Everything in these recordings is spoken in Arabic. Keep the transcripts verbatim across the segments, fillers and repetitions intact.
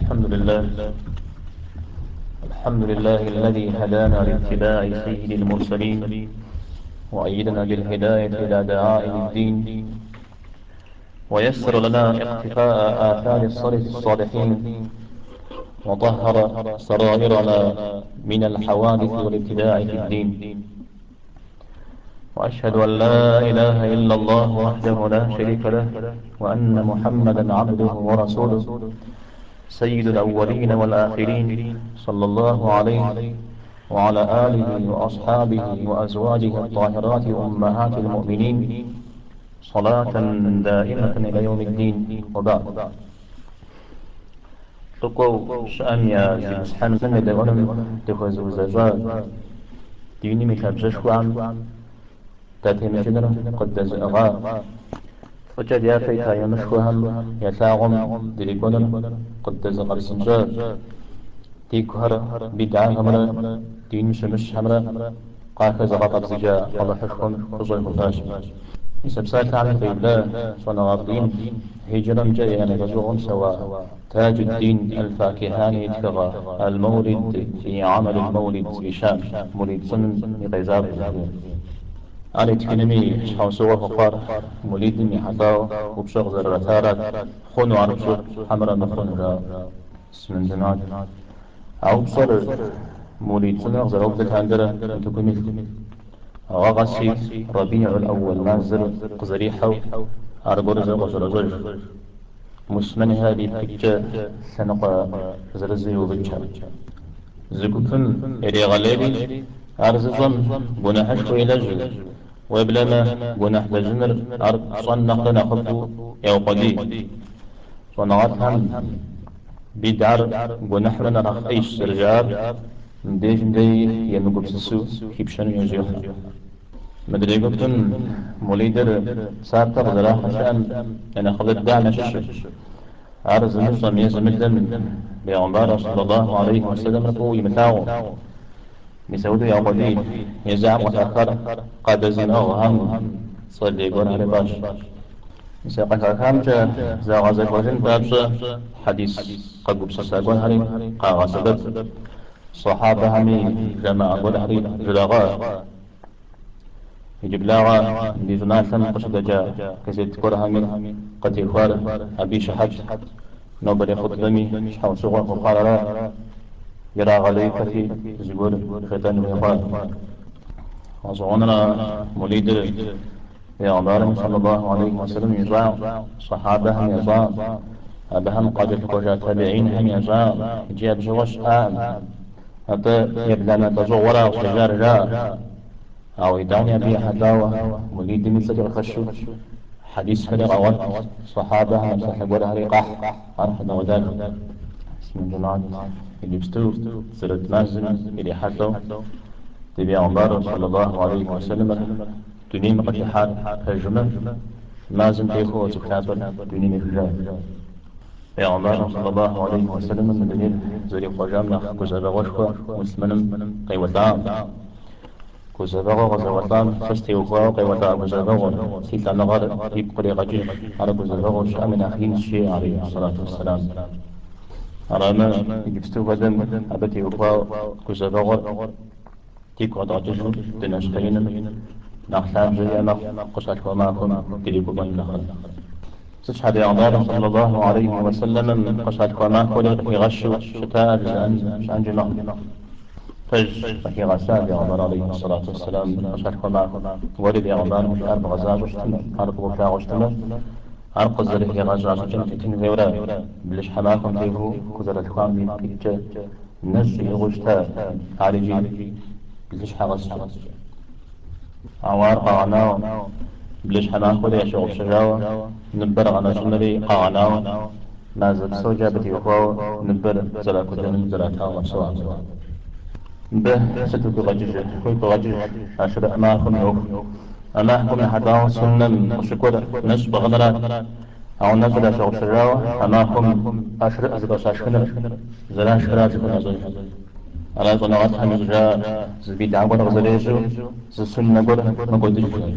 الحمد لله. الحمد لله الذي هدانا لاتباع سيد المرسلين، وأيدنا بالهداية إلى دعائم الدين، ويسر لنا اقتفاء آثار السلف الصالحين، وطهر سرائرنا من الحوادث والابتداع في الدين. وأشهد أن لا إله إلا الله وحده لا شريك له، وأن محمدا عبده ورسوله سيد الأولين والآخرين، صلى الله عليه وعلى آله وأصحابه وأزواجه الطاهرات أمهات المؤمنين، صلاة دائمة إلى يوم الدين. وبعد. تقو شأن يا زي سحن من دونم تخوز وزجاج ديني متابجش عن تاتي مجنرة قد أغا وجد يا فيتا ينشوهم يتاغم ديريكونر قد زغر سنجار تيكهر بدعة همرا دين شمش همرا قاك زغط بزجا الله حشكم رجل الهاشم سبسات عن قبلة صنع الدين هجرا جاي يعني رجوع سوا تاج الدين الفاكهاني يتكغى المولد في عمل المولد بشام مولد سن يغيزاب الزبون أنا تكلمي حوسوة فقار مولد يحطاو وبشغل الرثارات خونو عربشو حمرا مخونو را سمنزناد أو بصر مولد سنة غزر أبدت هندرة انتو غاغسي ربيع الأول نازر قزريحو أربرز غزرزج مسمن هذه بكتة سنقى زرزي وبجها زكوكن إري غليلي أرززم بنحش ويلج وبلما بنح دجنر أرب صنق نخبو يو قدي صنعتهم بدعر بنحلنا رخ أيش سرجار ديج دي ينقب سسو كيبشن يزيوها مدري قلتن موليدر سابتر زراحة شأن أنا خلت دعنا ششر عرض نصم يزمدن بيغمبار صلى الله عليه وسلم رفو يمتاو مسودو يا قدي يزعم وتأخر قد زن أغهم صلي يقول على باش مساقك أكامجا زاغزك وجن بابشا حديث قد بسساقون هري قاغا سبب صحابة همي جماعة قول هري جلاغا يجيب لاغا لزنا ثم قصد جاء كزيت كورها من قد يخوار أبي شحج نوبر خطبمي شحو سغر وقال يرى غلي كثي زبور ختان ويخوار وصغننا موليدر يا عمر صلى الله عليه وسلم يزاع صحابة هم يزاع أبهم قد الكوجا تابعين هم يزاع جاب جوش آم أتا يبدأنا تزورا وشجار جاء أو يدعني أبي حداوة موليد مثل الخشو حديث هذا غوات صحابة مسح قولها ريقاح أرحنا وذاك اسم الجنات اللي بستو سرت مازن اللي حتو تبي عمر صلى الله عليه وسلم دنيا مقتحات هجمة مازن تيخو زكتابر دنيا مخجار يا عمر صلى الله عليه وسلم من دنيا زري قجامنا كزر غشوة مسلمن قيوتام كوزافاغو غزاوطان فستي وخوا قيوتا كوزافاغو سيتا نغار يبقري غجيج على كوزافاغو شامن أخين الشيء عليه الصلاة والسلام أراما يجبستو غدن أبتي وخوا كوزافاغو تيكو غدغجيجو دناش خينا نخلاب جيانا قصات وماكم تليكو بن نخل تشهد يا عمر صلى الله عليه وسلم قصات وماكم يغشو شتاء جزءا شأن جناح فج فهي غسال يا عمر عليه الصلاة والسلام أشهد معه ولد يا عمر مش أرب غزال وشتمة أرب وفاء وشتمة أرب قزر هي غزال وشتمة تتن غيورا بلش حماكم تيهو كزر الخوام بيتك نجي غشتا عالجي بلش حغسجا عوار قاعناو بلش حماكو دي شغل شجاوة نبر غنا جنري قاعناو ما زب سوجا بتي وخواو نبر زلاكو دنم زلاتاو مرسوا به ستو بغجج كوي بغجج عشر أماكم يوف أماكم حتى سنن وشكر نش بغنرات أو نزل شغل شجاوة أماكم عشر أزل شاشكنر زلاش كراج كنا زوج على زنوات هم زجا زبيد عبر غزريجو زسنة قر مقود جوي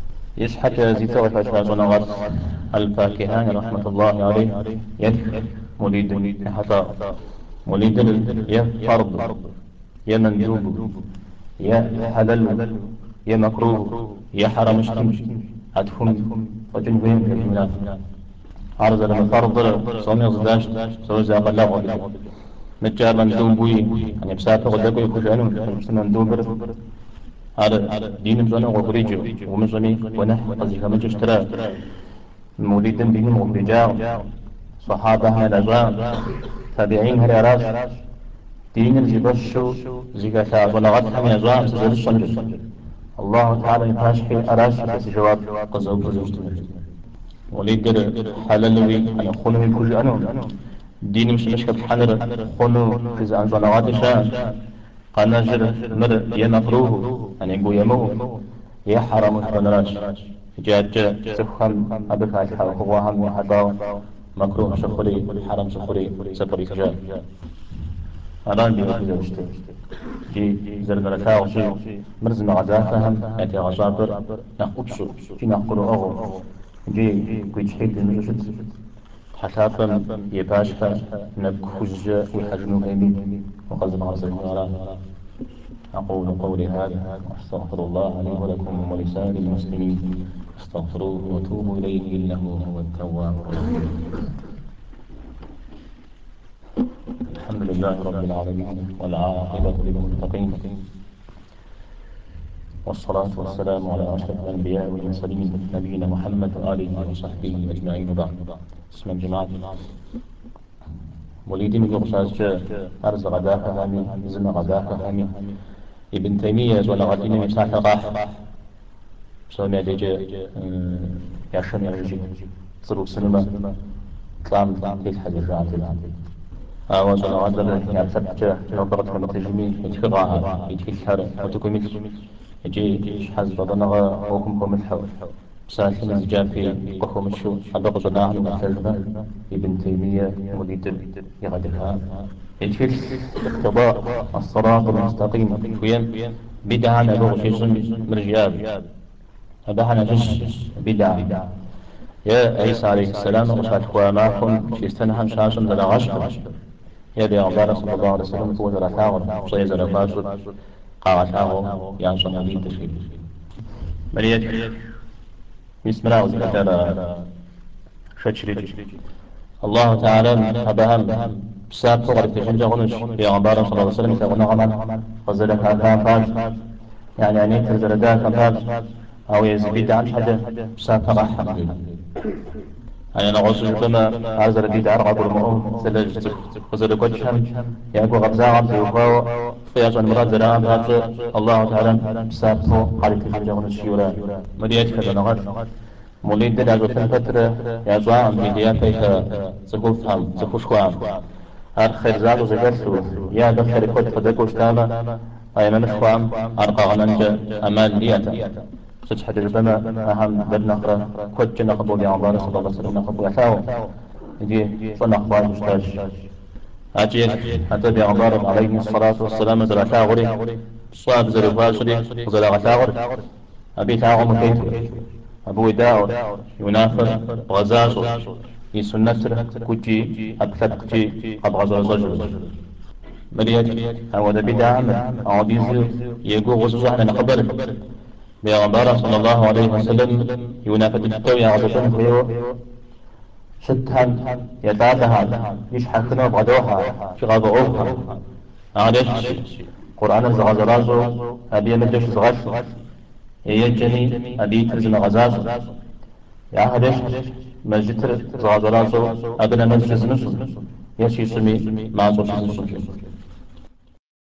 يشحت زيتا وفاشا زنوات الفاكهان رحمة الله عليه يدك موليد حتى موليد يا فرض يا مندوب يا حلال يا مكروه يا حرام اشتم هتفهم وجنبين كلمات عرض لما فرض صومي غزداش سوى زي قلق وبدأ نجار مندوب بوي يعني بسافة غدقوا يكوش عنهم مش مندوب على دين مزوني وغريجو ومزوني ونح قصدي كما اشترى مولد دين مغرجاء صحابة هنا الأزواج تابعين هنا راس دين الزبشو زكاة ونغتها من أزواج سزل الصنجر الله تعالى يفاشحي أراش في جواب قزوك زوجتنا وليد حللوي أنا خونه يكوز أنو دين مش مشكب حنر خونو في زان زنوات شان قناجر مر يمكروه أن يقول يموه يا حرام فنراش جاءت تفهم أبك الحا وهم وحطاو مكروه شخري حرام شخري سفري جاء أران بي أبو زوجته جي زرزرة تاغشي مرز مغزاتهم يأتي غزابر نخبشو جي نخقرو أغو جي كويت حيد المجوشت حتى يباشها نبكوج ويحجنو هيمي وقزم غزل المغران أقول قولي هذا وأستغفر الله لي ولكم ولسائر المسلمين استغفروه وتوبوا إليه إنه هو التواب الرحيم. الحمد لله رب العالمين والعاقبة للمتقين والصلاة والسلام على أشرف الأنبياء والمرسلين نبينا محمد وآله وصحبه أجمعين وبعد. اسم الجماعة وليدي من قرصاص أرز غداك هامي زم غداك هامي ابن تيمية ولا غدين مساح راح سومي ديجا يعشم يعجي صرو سينما كلام كيس حاجة جاعة آواز ولا غدر يعبسط نوبرة المتجمي يتكغاها يتكثر وتكمل يجي حز بضنغا وكم كم الحول ساكن الزجافي قخم الشو أبقى صناع المتجمة ابن تيمية مديد يغدرها يتكل اقتضاء الصراط المستقيم وين بدعة نبغ شيء مرجاب أبحنا فيش بدعة يا عيسى عليه السلام وصلت خواماكم في استنهم شاشم ذا غشب يا بي عبارة صلى الله عليه وسلم قوة ذا ثاغر صيز ذا فاسد قاعة ثاغر يانصر مولين تشكيل مريك بسم الله وزكاة شجري الله تعالى أبهم بساب فقر تشجع غنش يا عبارة صلى الله عليه وسلم تغنى غمان غزلك هكا فاج يعني أني تزردها كفاج أو يزبيد عن حدا بساب فقر حمد أنا نغوص كما أرزل بيد أرغى برمؤهم سلجت وزل كوتشهم يأكو غبزا عبد وفاو فياج المراد زلام بات الله تعالى بسابه قال تجنجون الشيولا مريت كذا نغش مولد داجو فن فترة يازوا عن بيديا كيكا زكوفهم زكوشكوام هر خير زاد وزكرسو يا دخل كوت فدكوش تاما أي ممشكوام أرقى غننجا أمال لياتا سجح جبنا أهم بدنا خرا كوت جنا قبول يا عمار صلى الله عليه وسلم قبول أثاو يجي صنع أخبار مستاج أجيك حتى يا عمار عليه الصلاة والسلام زل أثاغري صاب زل فاسري وزل أثاغري أبي ثاغم كيتو أبو داور ينافر غزازو يسنتر كوتي أبثبتي قد غزر زجر مريت هو ذا بدعة عبيز يقول غزوز على نقبر بيغمبارا صلى الله عليه وسلم ينافد التوي عزبن هيو ستهم يتابها يشحكنا بغدوها في غضوها عارف قرآن الزغزرازو أبي مدش زغش يجني أبي ترزم غزازو يا هدش مجتر زغزرازو أبنا نزجز نسو يشي سمي معزو شزن